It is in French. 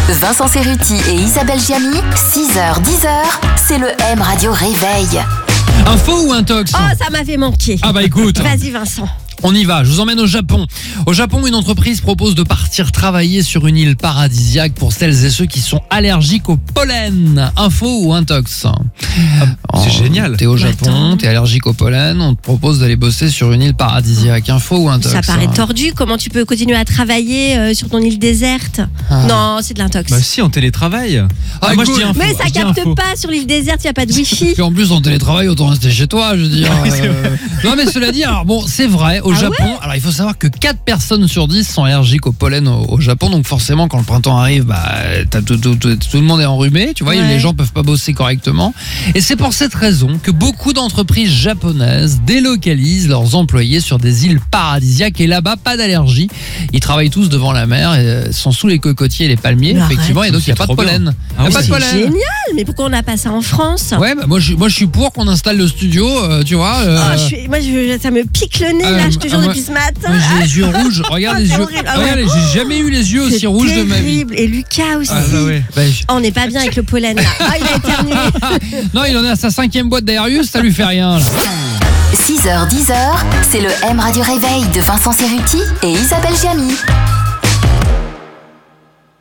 Vincent Cerruti et Isabelle Giamy, 6h-10h, c'est le M Radio Réveil. Info ou intox? Oh, ça m'avait manqué. Ah bah écoute. Vas-y Vincent. On y va, je vous emmène au Japon. Au Japon, une entreprise propose de partir travailler sur une île paradisiaque pour celles et ceux qui sont allergiques au pollen. Info ou intox? C'est génial. T'es au Japon, t'es allergique au pollen, on te propose d'aller bosser sur une île paradisiaque. Info ou intox? Ça paraît tordu, comment tu peux continuer à travailler sur ton île déserte? Non, c'est de l'intox. Bah si, en télétravail. Moi je dis info. Mais ça Je dis capte info. pas sur l'île déserte, il n'y a pas de wifi. Puis en plus, en télétravail, autant rester chez toi, je veux dire. Non, mais cela dit, alors bon, c'est vrai, au Japon, alors il faut savoir que 4 personnes sur 10 sont allergiques au pollen au Japon, donc forcément, quand le printemps arrive, bah, tout le monde est enrhumé, tu vois, les gens peuvent pas bosser correctement. Et c'est pour cette raison que beaucoup d'entreprises japonaises délocalisent leurs employés sur des îles paradisiaques, et là-bas, pas d'allergie. Ils travaillent tous devant la mer, et sont sous les cocotiers et les palmiers, Mais effectivement, et donc il n'y a pas de pollen. Il y a pas de C'est pollen. génial, mais pourquoi on n'a pas ça en France? Ouais, bah moi je suis pour qu'on installe le studio, tu vois. Ça me pique le nez là, je te jure, depuis ce matin. Moi j'ai les yeux rouges, regarde les c'est yeux. horrible. Regarde, j'ai jamais eu les yeux aussi rouges de ma vie. terrible. Et Lucas aussi. Bah, On n'est pas bien avec le pollen là. Ah, il a éternué. non, il en est à sa 5e boîte d'Aerius, ça lui fait rien là. 6h-10h, c'est le M Radio Réveil de Vincent Cerruti et Isabelle Giamy.